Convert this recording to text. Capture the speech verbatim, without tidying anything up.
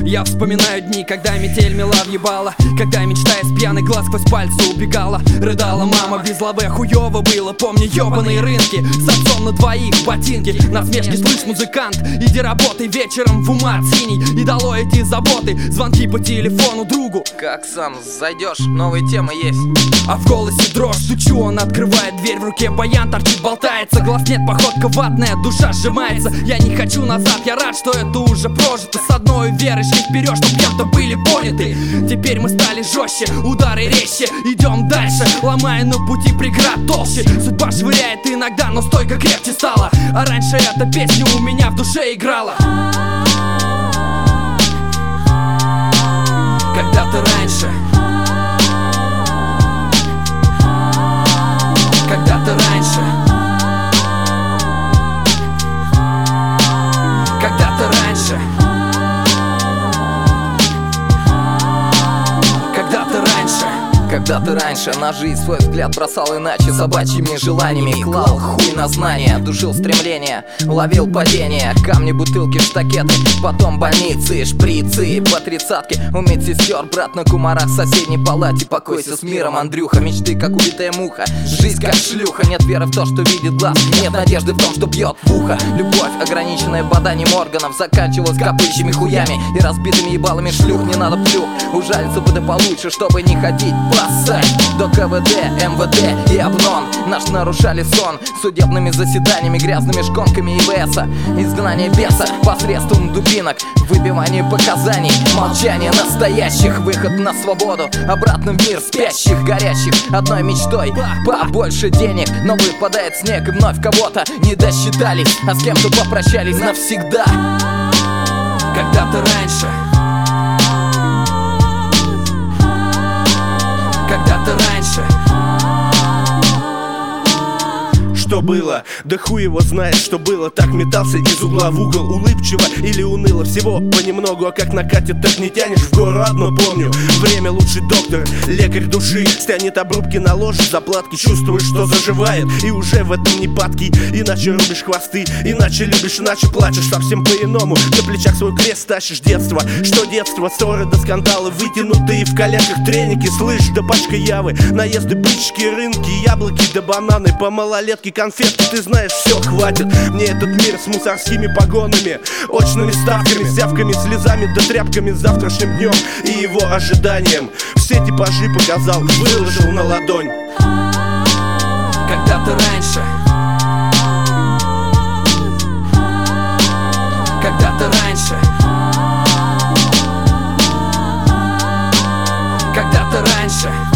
Я вспоминаю дни, когда метель мела въебала, когда мечта из пьяных глаз сквозь пальцы убегала. Рыдала мама, без лавы хуёво было. Помню ёбаные рынки, с отцом на двоих ботинки. Насмешки слышь, музыкант, иди работай вечером в ума синий. И долой эти заботы, звонки по телефону другу. Как сам зайдешь, новые темы есть. А в голосе дрожь, стучу, он открывает дверь, в руке баян торчит, болтается. Глаз нет, походка ватная, душа сжимается. Я не хочу назад, я рад, что это уже прожито. С одной верой шли вперед, чтоб кем-то были поняты. Теперь мы стали жестче, удары резче. Идем дальше, ломая на пути преград толще. Судьба швыряет иногда, но стойко крепче стала. А раньше эта песня у меня в душе играла. Когда-то раньше, когда-то раньше, когда-то раньше, когда-то раньше. Когда-то раньше на жизнь свой взгляд бросал иначе, собачьими желаниями клал хуй на знания, душил стремления, ловил падения. Камни, бутылки, штакеты, потом больницы, шприцы, по тридцатке. У медсестер, брат на кумарах в соседней палате. Покойся с миром, Андрюха, мечты как убитая муха. Жизнь как шлюха, нет веры в то, что видит глаз. Нет надежды в том, что бьет в ухо. Любовь, ограниченная боданием органов, заканчивалась копычьими хуями и разбитыми ебалами шлюх. Не надо плюх, ужалиться бы да получше, чтобы не ходить пасать до КВД, МВД и ОБНОН. Наш нарушали сон судебными заседаниями, грязными шконками ИВСа. Изгнание беса посредством дубинок, выбивание показаний, молчание настоящих, выход на свободу, обратно в мир спящих, горящих одной мечтой побольше денег. Но выпадает снег и вновь кого-то не досчитались, а с кем-то попрощались навсегда. Когда-то раньше, когда-то раньше. Что было? Да хуй его знает, что было. Так метался из угла в угол, улыбчиво или уныло. Всего понемногу, а как накатит, так не тянешь. В гору одно помню: время лучший доктор, лекарь души. Стянет обрубки, наложит заплатки, чувствуешь, что заживает, и уже в этом не падки. Иначе рубишь хвосты, иначе любишь, иначе плачешь. Совсем по-иному на плечах свой крест тащишь. Детство, что детство, ссоры до скандала, вытянутые в коленках треники. Слышь, да пачка явы, наезды, бычки, рынки, яблоки да бананы, по малолетке конфетки. Ты знаешь, все, хватит мне этот мир с мусорскими погонами, очными ставками, зявками, слезами да тряпками, завтрашним днем и его ожиданием. Все типажи показал, выложил на ладонь. Когда-то раньше, когда-то раньше, когда-то раньше.